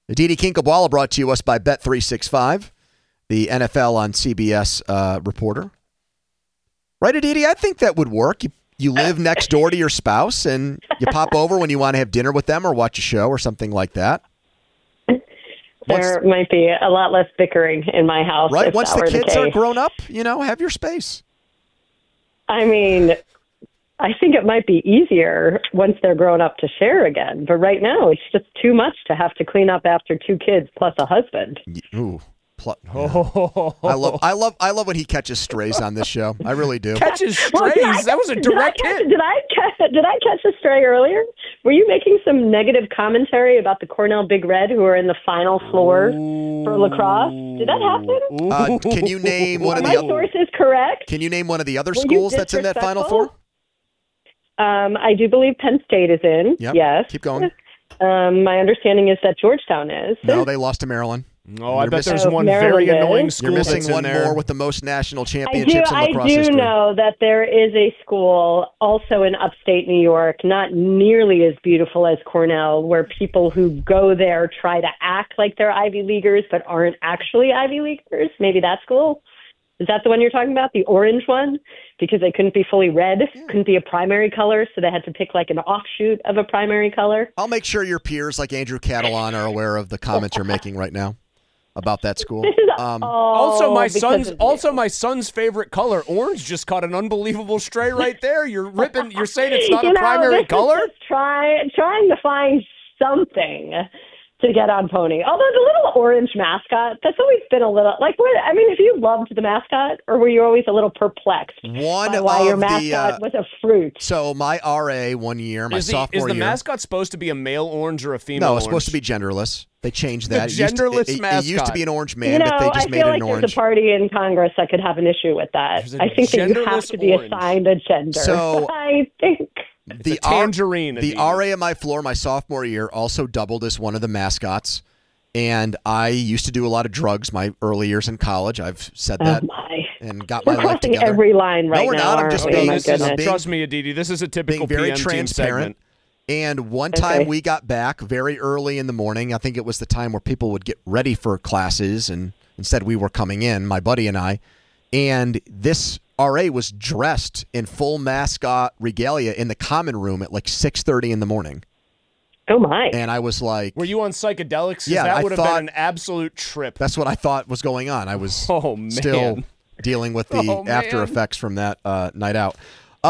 Aditi Kinkhabwala brought to us by Bet365, the NFL on CBS reporter. Right, Aditi? I think that would work. You live next door to your spouse, and you pop over when you want to have dinner with them or watch a show or something like that. There might be a lot less bickering in my house. Right? Once the kids are case. grown up, have your space. I mean, I think it might be easier once they're grown up to share again. But right now, it's just too much to have to clean up after 2 kids plus a husband. Ooh. I love when he catches strays on this show. I really do. Catches strays? That was a direct hit. Did I catch a stray earlier? Were you making some negative commentary about the Cornell Big Red who are in the final floor for lacrosse? Did that happen? Can you name one of the my sources correct? Can you name one of the other schools that's in that final four? I do believe Penn State is in. Yep. Yes. Keep going. My understanding is that Georgetown is. No, they lost to Maryland. Oh, I bet there's one very annoying school. You're missing that's one in there. more with the most national championships in lacrosse history. I do know that there is a school also in upstate New York, not nearly as beautiful as Cornell, where people who go there try to act like they're Ivy Leaguers but aren't actually Ivy Leaguers. Maybe that school? Is that the one you're talking about, the orange one? Because they couldn't be fully red, couldn't be a primary color, so they had to pick like an offshoot of a primary color. I'll make sure your peers like Andrew Catalan are aware of the comments you're making right now about that school. Also, my son's favorite color, orange, just caught an unbelievable stray right there. You're saying it's not a primary color? Just trying to find something to get on Pony. Although the little orange mascot, that's always been a little if you loved the mascot, or were you always a little perplexed by why your mascot was a fruit? So my RA one year, sophomore year. Is the mascot supposed to be a male orange or a female No, orange? it's supposed to be genderless. They changed that. Genderless mascot. It used to be an orange man, but they just made it an orange. I feel like there's a party in Congress that could have an issue with that. I think that you have to be assigned a gender. So I think the tangerine. The RA of my floor, my sophomore year, also doubled as one of the mascots. And I used to do a lot of drugs my early years in college. I've said that and got my life together. Every line right now. No, we're not. I'm just being, trust me, Aditi, this is a typical being very PM transparent. Segment. And one time we got back very early in the morning. I think it was the time where people would get ready for classes, and instead we were coming in, my buddy and I. And this RA was dressed in full mascot regalia in the common room at like 6:30 in the morning. Oh, my. And I was like... Were you on psychedelics? Yeah, that would have been an absolute trip. That's what I thought was going on. I was still dealing with the after effects from that night out.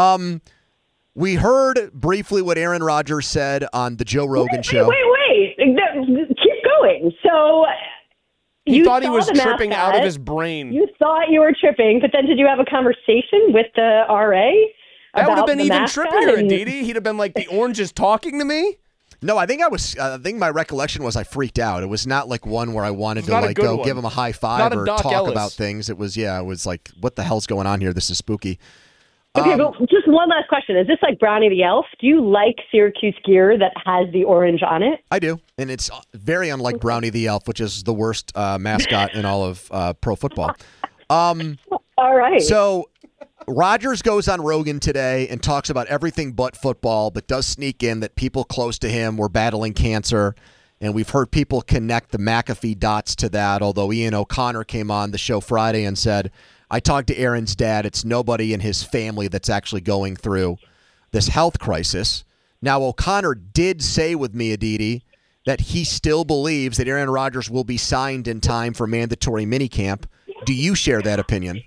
We heard briefly what Aaron Rodgers said on the Joe Rogan show. Wait. Keep going. So... He thought he was tripping out of his brain. You thought you were tripping, but then did you have a conversation with the RA? That would have been even trippier, Aditi. He'd have been like, the orange is talking to me? No, I think my recollection was I freaked out. It was not like one where I wanted to like go give him a high five or talk about things. It was like, what the hell's going on here? This is spooky. Okay, but just one last question. Is this like Brownie the Elf? Do you like Syracuse gear that has the orange on it? I do, and it's very unlike Brownie the Elf, which is the worst mascot in all of pro football. All right. So Rodgers goes on Rogan today and talks about everything but football, but does sneak in that people close to him were battling cancer. And we've heard people connect the McAfee dots to that, although Ian O'Connor came on the show Friday and said, I talked to Aaron's dad. It's nobody in his family that's actually going through this health crisis. Now, O'Connor did say with me, Aditi, that he still believes that Aaron Rodgers will be signed in time for mandatory minicamp. Do you share that opinion?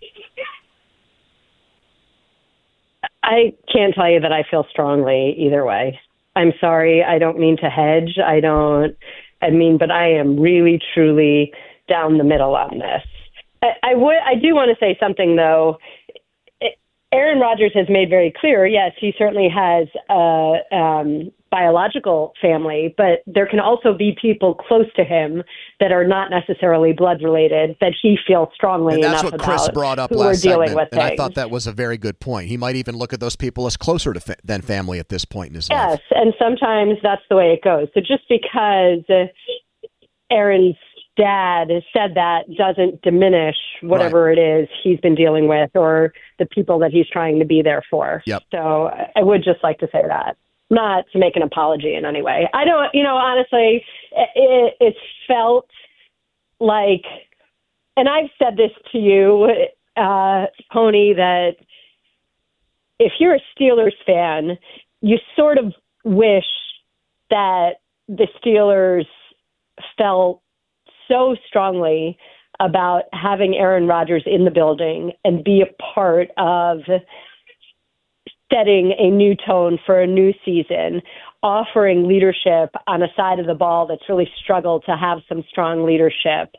I can't tell you that I feel strongly either way. I'm sorry. I don't mean to hedge. But I am really, truly down the middle on this. I do want to say something, though. Aaron Rodgers has made very clear, yes, he certainly has a biological family, but there can also be people close to him that are not necessarily blood related that he feels strongly enough about. And that's what Chris brought up last segment, and I thought that was a very good point. He might even look at those people as closer to than family at this point in his life. Yes, and sometimes that's the way it goes. So just because Aaron's dad has said that doesn't diminish whatever it is he's been dealing with or the people that he's trying to be there for. Yep. So I would just like to say that. not to make an apology in any way. I don't, honestly, it felt like, and I've said this to you, Pony, that if you're a Steelers fan, you sort of wish that the Steelers felt so strongly about having Aaron Rodgers in the building and be a part of setting a new tone for a new season, offering leadership on a side of the ball that's really struggled to have some strong leadership.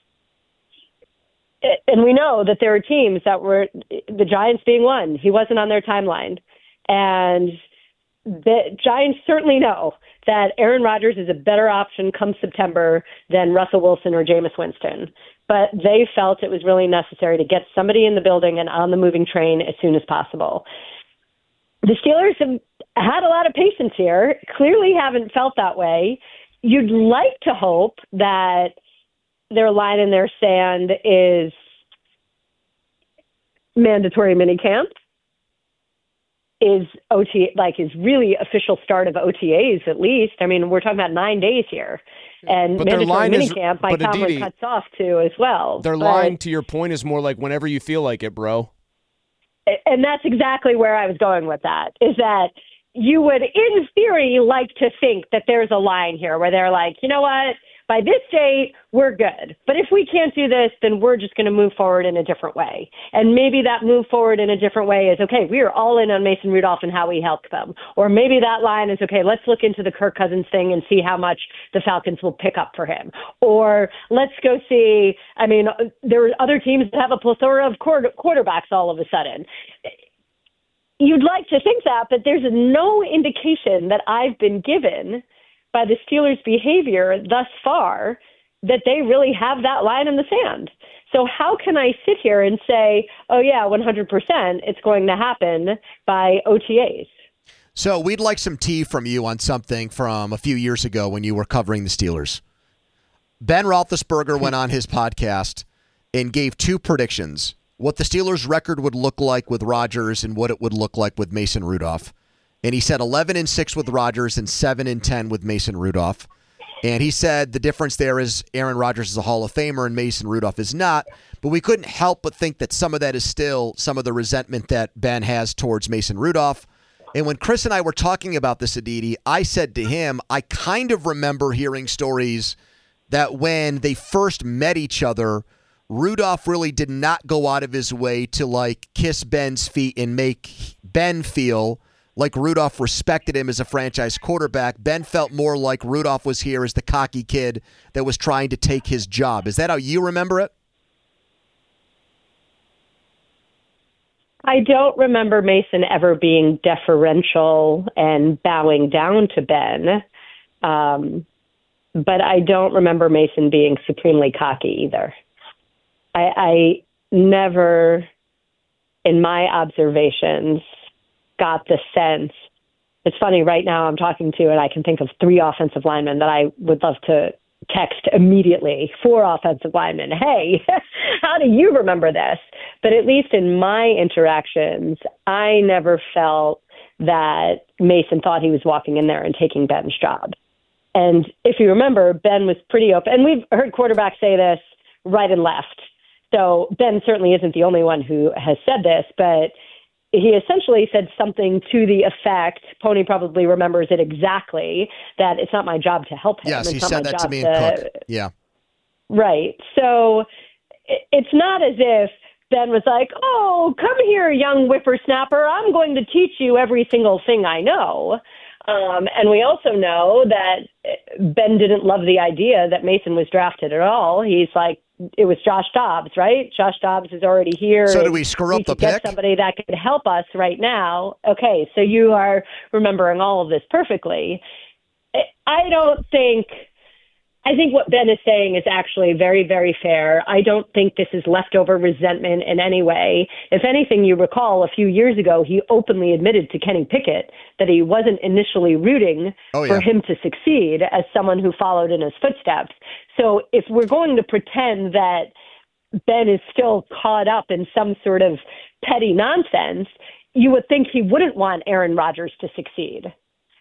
And we know that there are teams that were, the Giants being one, he wasn't on their timeline. And the Giants certainly know that Aaron Rodgers is a better option come September than Russell Wilson or Jameis Winston. But they felt it was really necessary to get somebody in the building and on the moving train as soon as possible. The Steelers have had a lot of patience here, clearly haven't felt that way. You'd like to hope that their line in their sand is mandatory minicamp, is really official start of OTAs at least. I mean, we're talking about 9 days here. And but mandatory minicamp, Mike Tomlin cuts off too as well. Their line, to your point, is more like whenever you feel like it, bro. And that's exactly where I was going with that, is that you would, in theory, like to think that there's a line here where they're like, you know what, by this date, we're good. But if we can't do this, then we're just going to move forward in a different way. And maybe that move forward in a different way is, okay, we are all in on Mason Rudolph and how we help them. Or maybe that line is, okay, let's look into the Kirk Cousins thing and see how much the Falcons will pick up for him. Or let's go see, I mean, there are other teams that have a plethora of quarterbacks all of a sudden. You'd like to think that, but there's no indication that I've been given by the Steelers' behavior thus far that they really have that line in the sand. So how can I sit here and say, oh, yeah, 100% it's going to happen by OTAs? So we'd like some tea from you on something from a few years ago when you were covering the Steelers. Ben Roethlisberger went on his podcast and gave two predictions, what the Steelers' record would look like with Rodgers and what it would look like with Mason Rudolph. And he said 11-6 with Rodgers and 7-10 with Mason Rudolph. And he said the difference there is Aaron Rodgers is a Hall of Famer and Mason Rudolph is not. But we couldn't help but think that some of that is still some of the resentment that Ben has towards Mason Rudolph. And when Chris and I were talking about this, Aditi, I said to him, I kind of remember hearing stories that when they first met each other, Rudolph really did not go out of his way to kiss Ben's feet and make Ben feel like Rudolph respected him as a franchise quarterback. Ben felt more like Rudolph was here as the cocky kid that was trying to take his job. Is that how you remember it? I don't remember Mason ever being deferential and bowing down to Ben. But I don't remember Mason being supremely cocky either. I never, in my observations, got the sense. It's funny, right now I'm talking to, and I can think of 3 offensive linemen that I would love to text immediately, 4 offensive linemen. Hey, how do you remember this? But at least in my interactions, I never felt that Mason thought he was walking in there and taking Ben's job. And if you remember, Ben was pretty open. And we've heard quarterbacks say this right and left. So Ben certainly isn't the only one who has said this, but he essentially said something to the effect, Pony probably remembers it exactly, that it's not my job to help him. Yes, it's he not said my that job to me in Cook. Yeah. Right. So it's not as if Ben was like, oh, come here, young whippersnapper. I'm going to teach you every single thing I know. And we also know that Ben didn't love the idea that Mason was drafted at all. He's like, it was Josh Dobbs, right? Josh Dobbs is already here. So do we screw up the pick? Get somebody that could help us right now. Okay, so you are remembering all of this perfectly. I think what Ben is saying is actually very, very fair. I don't think this is leftover resentment in any way. If anything, you recall a few years ago, he openly admitted to Kenny Pickett that he wasn't initially rooting for him to succeed as someone who followed in his footsteps. So if we're going to pretend that Ben is still caught up in some sort of petty nonsense, you would think he wouldn't want Aaron Rodgers to succeed.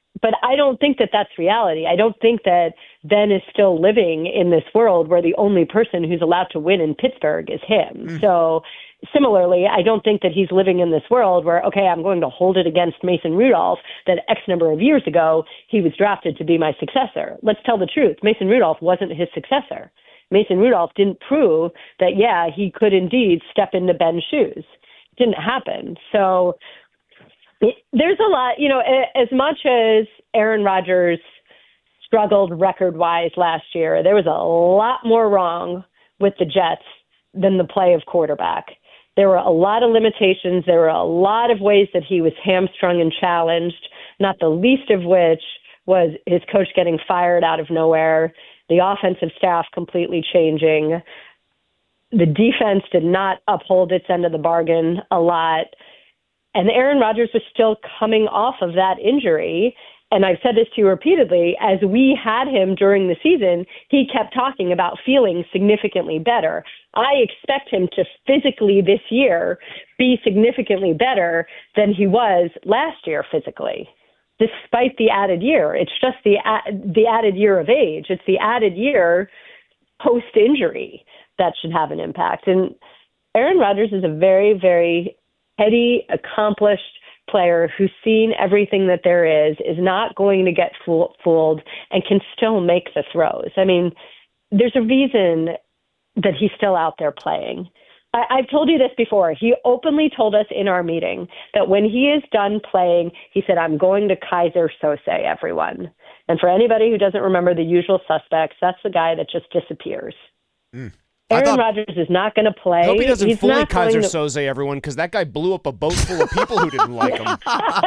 But I don't think that that's reality. I don't think that Ben is still living in this world where the only person who's allowed to win in Pittsburgh is him. So similarly, I don't think that he's living in this world where, okay, I'm going to hold it against Mason Rudolph that X number of years ago he was drafted to be my successor. Let's tell the truth. Mason Rudolph wasn't his successor. Mason Rudolph didn't prove that, yeah, he could indeed step into Ben's shoes. It didn't happen. So there's a lot, as much as Aaron Rodgers struggled record-wise last year, there was a lot more wrong with the Jets than the play of quarterback. There were a lot of limitations. There were a lot of ways that he was hamstrung and challenged, not the least of which was his coach getting fired out of nowhere, the offensive staff completely changing. The defense did not uphold its end of the bargain a lot. And Aaron Rodgers was still coming off of that injury. And I've said this to you repeatedly, as we had him during the season, he kept talking about feeling significantly better. I expect him to physically this year be significantly better than he was last year physically, despite the added year. It's just the added year of age. It's the added year post-injury that should have an impact. And Aaron Rodgers is a very, very heady, accomplished player who's seen everything that there is not going to get fooled, and can still make the throws. I mean, there's a reason that he's still out there playing. I've told you this before. He openly told us in our meeting that when he is done playing, he said, I'm going to Kaiser Sose, everyone. And for anybody who doesn't remember The Usual Suspects, that's the guy that just disappears. Aaron Rodgers is not going to play. I hope he doesn't fully Kaiser Soze everyone, because that guy blew up a boat full of people who didn't like him.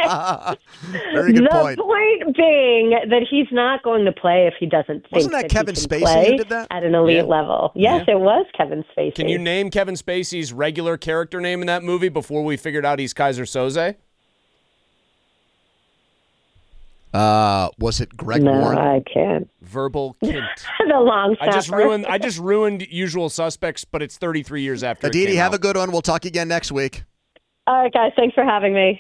Very good point. The point being that he's not going to play if he doesn't think Wasn't that Kevin he can Spacey play who did that? at an elite level. Yes, it was Kevin Spacey. Can you name Kevin Spacey's regular character name in that movie before we figured out he's Kaiser Soze? Was it Greg Warren? No, I can't. Verbal Kint. The long snapper. I just ruined Usual Suspects, but it's 33 years after. Aditi, it came have out. a good one. We'll talk again next week. All right, guys. Thanks for having me.